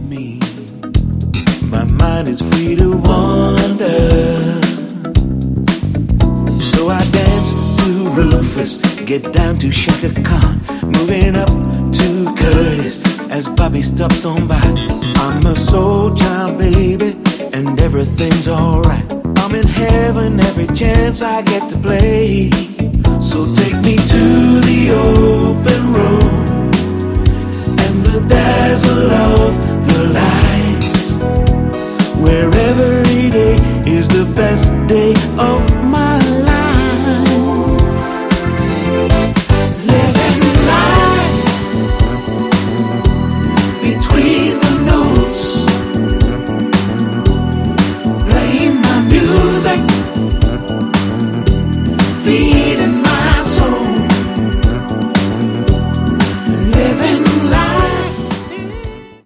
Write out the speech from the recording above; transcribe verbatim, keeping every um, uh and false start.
me. My mind is free to wander. So I dance to Rufus, get down to Shaka Khan, moving up to Curtis as Bobby stops on by. I'm a soul child, baby, and everything's alright. I'm in heaven every chance I get to play. So take me to the open road and the dazzle of